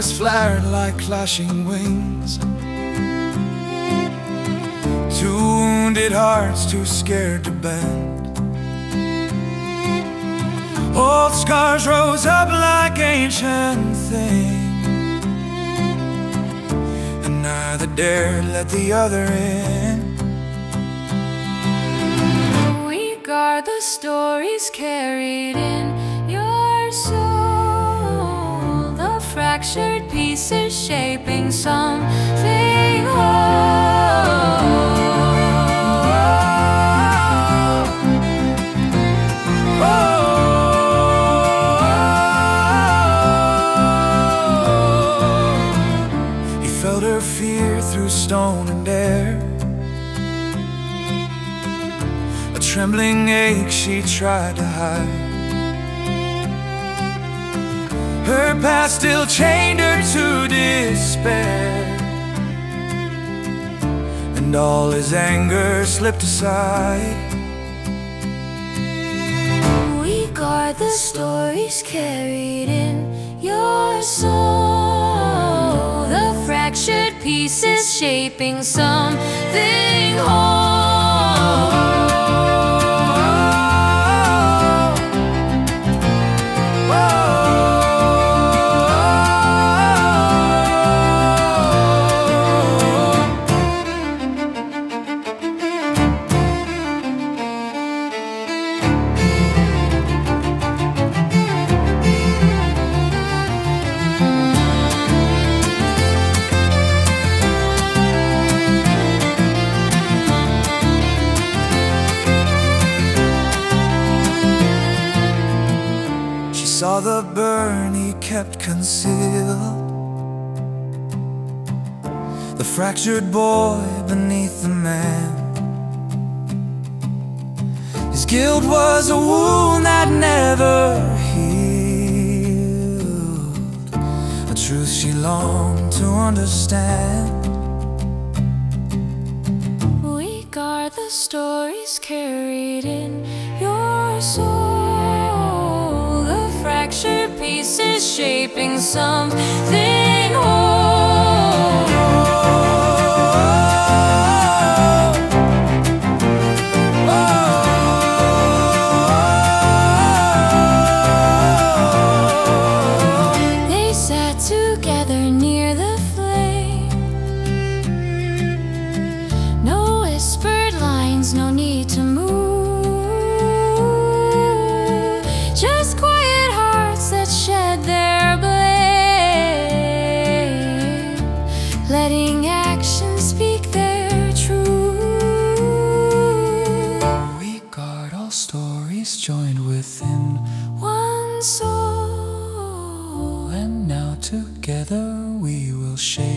fingers flared like clashing wings. Two wounded hearts too scared to bend. Old scars rose up like ancient things, and neither dared let the other in. We guard the stories carried in your soul, the fractured pieces shaping something whole. He felt her fear through stone and air, a trembling ache she tried to hide. Her past still chained her to despair, and all his anger slipped aside. We guard the stories carried in your soul, the fractured pieces shaping something whole. Saw the burn he kept concealed, the fractured boy beneath the man. His guilt was a wound that never healed, a truth she longed to understand. We guard the stories carried in your soul, the fractured pieces shaping something whole. They sat together near the flame, no whispered lines, no need to move, just quiet hearts that shed their blame, letting actions speak their truth. We guard all stories joined within One soul, and now together we will share